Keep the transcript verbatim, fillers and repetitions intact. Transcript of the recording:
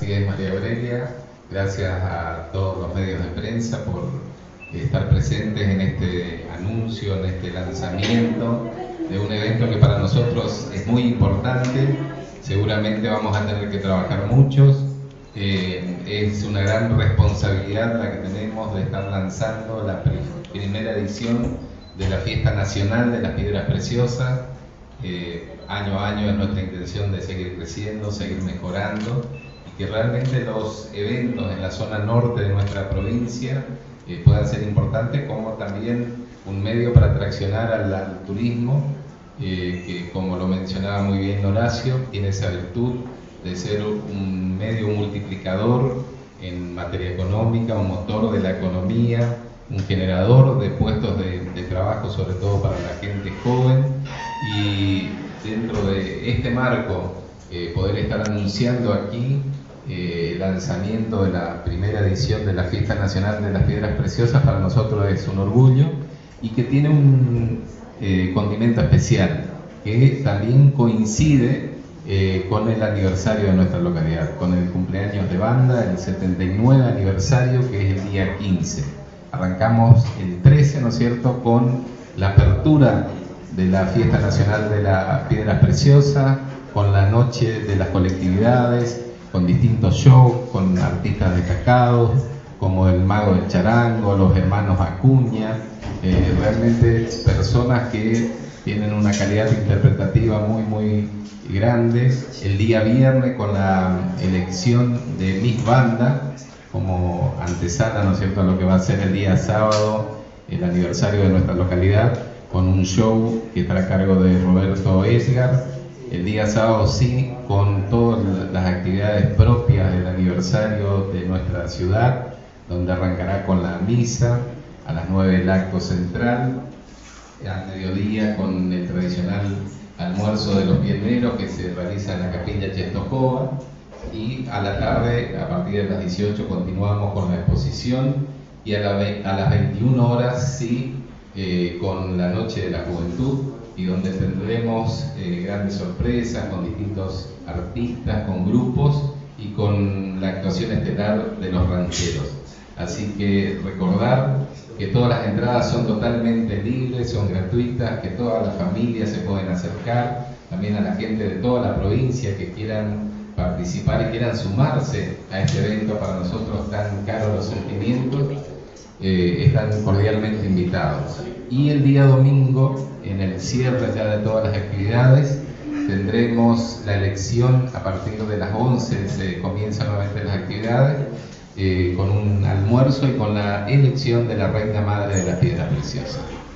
Así es, María Aurelia, gracias a todos los medios de prensa por estar presentes en este anuncio, en este lanzamiento de un evento que para nosotros es muy importante. Seguramente vamos a tener que trabajar muchos. Eh, es una gran responsabilidad la que tenemos de estar lanzando la primera edición de la Fiesta Nacional de las Piedras Preciosas. Eh, año a año es nuestra intención de seguir creciendo, seguir mejorando, y que realmente los eventos en la zona norte de nuestra provincia eh, puedan ser importantes, como también un medio para atraccionar al, al turismo, eh, que, como lo mencionaba muy bien Horacio, tiene esa virtud de ser un medio multiplicador en materia económica, un motor de la economía, un generador de puestos de, de trabajo, sobre todo para la gente joven. Y dentro de este marco, eh, poder estar anunciando aquí eh, el lanzamiento de la primera edición de la Fiesta Nacional de las Piedras Preciosas, para nosotros es un orgullo, y que tiene un eh, condimento especial, que también coincide Eh, con el aniversario de nuestra localidad, con el cumpleaños de banda, el setenta y nueve aniversario, que es el día quince. Arrancamos el trece, ¿no es cierto?, con la apertura de la Fiesta Nacional de las Piedras Preciosas, con la noche de las colectividades, con distintos shows, con artistas destacados, como el Mago del Charango, los hermanos Acuña, eh, realmente personas que tienen una calidad interpretativa muy, muy grande. El día viernes con la elección de Miss Banda como antesala, ¿no es cierto?, a lo que va a ser el día sábado, el aniversario de nuestra localidad, con un show que estará a cargo de Roberto Esgar. El día sábado sí, con todas las actividades propias del aniversario de nuestra ciudad, donde arrancará con la misa, a las nueve el acto central, al mediodía con el tradicional almuerzo de los pioneros que se realiza en la capilla Chentojova, y a la tarde, a partir de las dieciocho, continuamos con la exposición, y a, la, a las veintiuna horas sí, eh, con la Noche de la Juventud, y donde tendremos eh, grandes sorpresas con distintos artistas, con grupos y con la actuación estelar de los rancheros. Así que recordar que todas las entradas son totalmente libres, son gratuitas, que todas las familias se pueden acercar, también a la gente de toda la provincia que quieran participar y quieran sumarse a este evento para nosotros tan caro los sentimientos, eh, están cordialmente invitados. Y el día domingo, en el cierre ya de todas las actividades, tendremos la elección a partir de las once, se comienzan nuevamente las actividades, Eh, con un almuerzo y con la elección de la Reina Madre de las Piedras Preciosas.